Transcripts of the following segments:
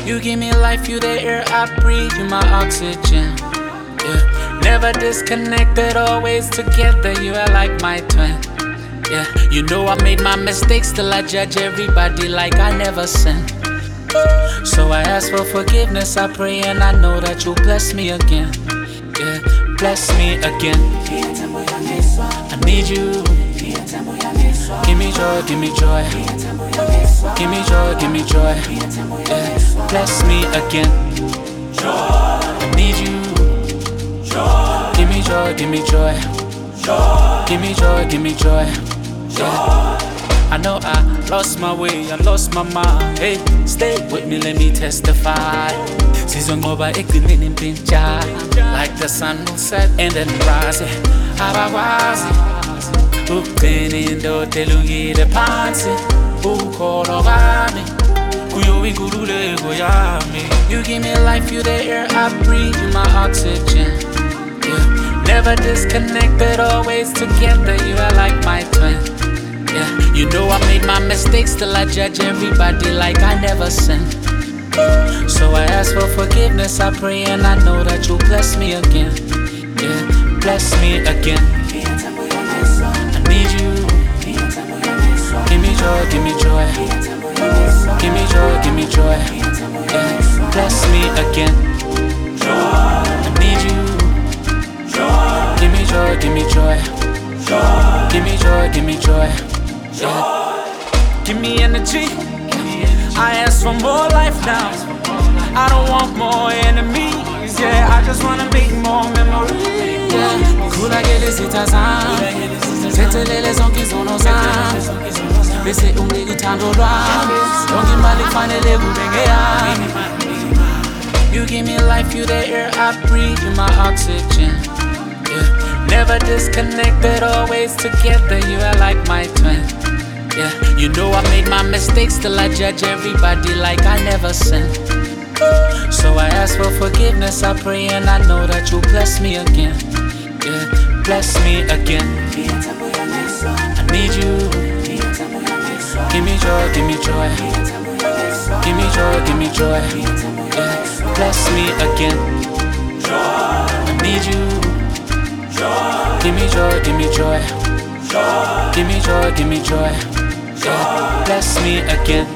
You give me life, you the air I breathe, you my oxygen. Yeah, never disconnected, always together. You are like my twin. Yeah, you know I made my mistakes, still I judge everybody like I never sinned. So I ask for forgiveness, I pray and I know that you'll bless me again. Yeah, bless me again. I need you. Give me joy, give me joy. Give me joy, give me joy. Yeah, bless me again. I need you. Give me joy, give me joy. Give me joy, give me joy. Yeah. I know I lost my way, I lost my mind. Hey, stay with me, let me testify. Sizongoba ekugcineni impintsha, like the sun will set and then rise. Abakwazi ukugcina indoda elungile phansi, ukholo bami kuyo inkululeko yami. You give me life, you the air I breathe, you my oxygen. Yeah, never disconnected, always together. You are like my twin. Yeah, you know I made my mistakes, still I judge everybody like I never sinned. So I ask for forgiveness, I pray and I know that you'll bless me again. Yeah, bless me again. I need you. Give me joy, give me joy. Give me joy, give me joy. Yeah, bless me again. I need you. Give me joy, give me joy. Give me joy, give me joy. Yeah. Give me energy. I ask for more life now. I don't want more enemies. Yeah, I just wanna make more memories. Yeah, kula gele sitazam. Sethelele zonke izono zami. Bese ungike uthando lwami. Yonke imali kufanele kube ngeyami. You give me life, you the air I breathe, you my oxygen. Yeah, never disconnected, always together. You are like my twin. Yeah, you know I made my mistakes, still I judge everybody like I never sinned. So I ask for forgiveness, I pray and I know that you'll bless me again. Yeah, bless me again. I need you. Give me joy, give me joy. Give me joy, give me joy. Yeah, bless me again. I need you. Give me joy, give me joy. Give me joy, give me joy. Yeah, bless me again.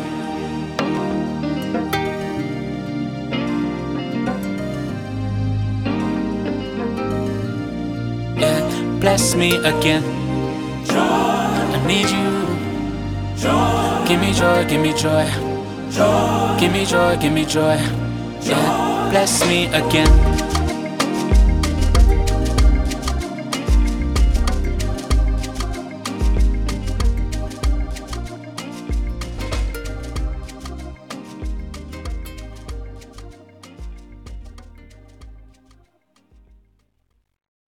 Yeah, bless me again. I need you. Give me joy, give me joy. Give me joy, give me joy. Yeah, bless me again.